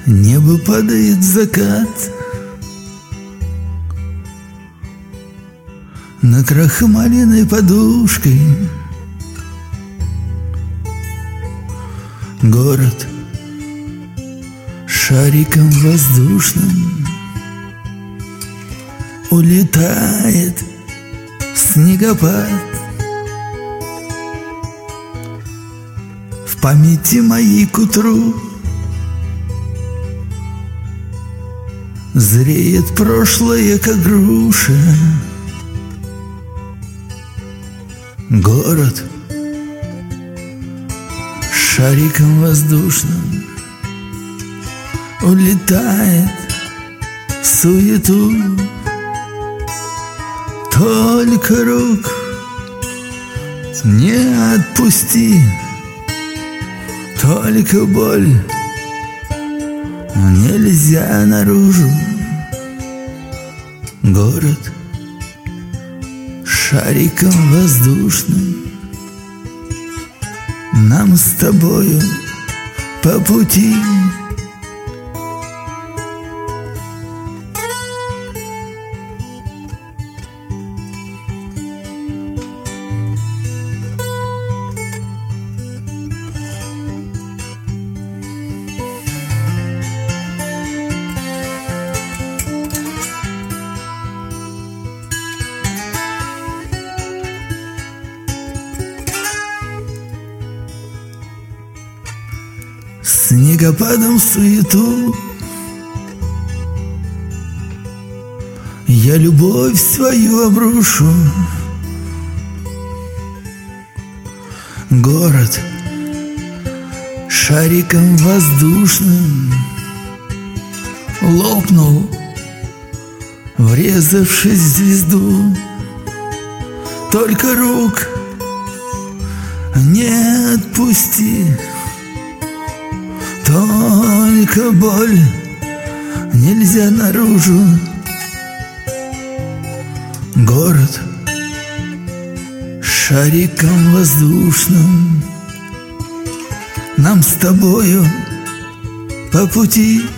Небо падает в закат, накрахмаленной подушкой. Город шариком воздушным улетает в снегопад. В памяти моей к утру зреет прошлое, как груша. Город шариком воздушным улетает в суету. Только рук не отпусти, только боль нельзя наружу. Город шариком воздушным нам с тобою по пути. Снегопадом в суету я любовь свою обрушу. Город шариком воздушным лопнул, врезавшись в звезду. Только рук не отпусти, только боль нельзя наружу. Город шариком воздушным нам с тобою по пути.